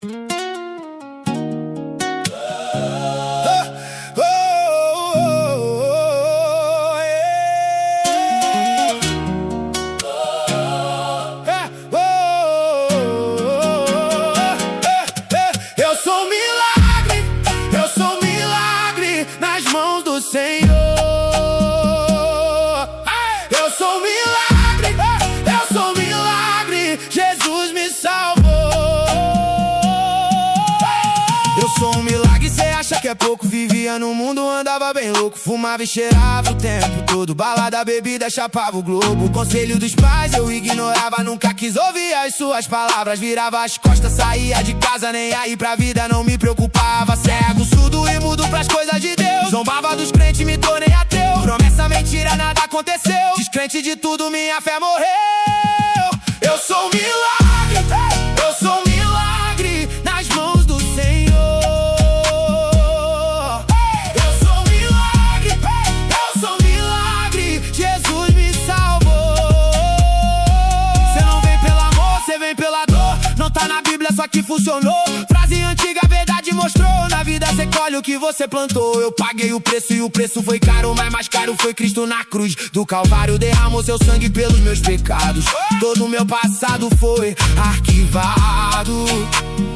Eu sou um milagre nas mãos do Senhor. Eu sou um milagre, Jesus me salvou. Eu sou um milagre, cê acha que é pouco? Vivia no mundo, andava bem louco, fumava e cheirava o tempo todo, balada, bebida, chapava o globo. O conselho dos pais eu ignorava, nunca quis ouvir as suas palavras. Virava as costas, saía de casa, nem aí pra vida não me preocupava. Cego, surdo e mudo pras coisas de Deus. Zombava dos crentes, me tornei ateu. Promessa, mentira, nada aconteceu. Descrente de tudo, minha fé morreu. Eu sou um milagre, eu sou um milagre nas mãos do Senhor. Eu sou um milagre, Jesus me salvou. Cê não vem pelo amor, cê vem pela dor. Não tá na Bíblia, só que funcionou. Frase antiga, a verdade mostrou. Na vida cê colhe o que você plantou. Eu paguei o preço e o preço foi caro, mas mais caro foi Cristo na cruz do Calvário. Derramou seu sangue pelos meus pecados. Todo o meu passado foi arquivado.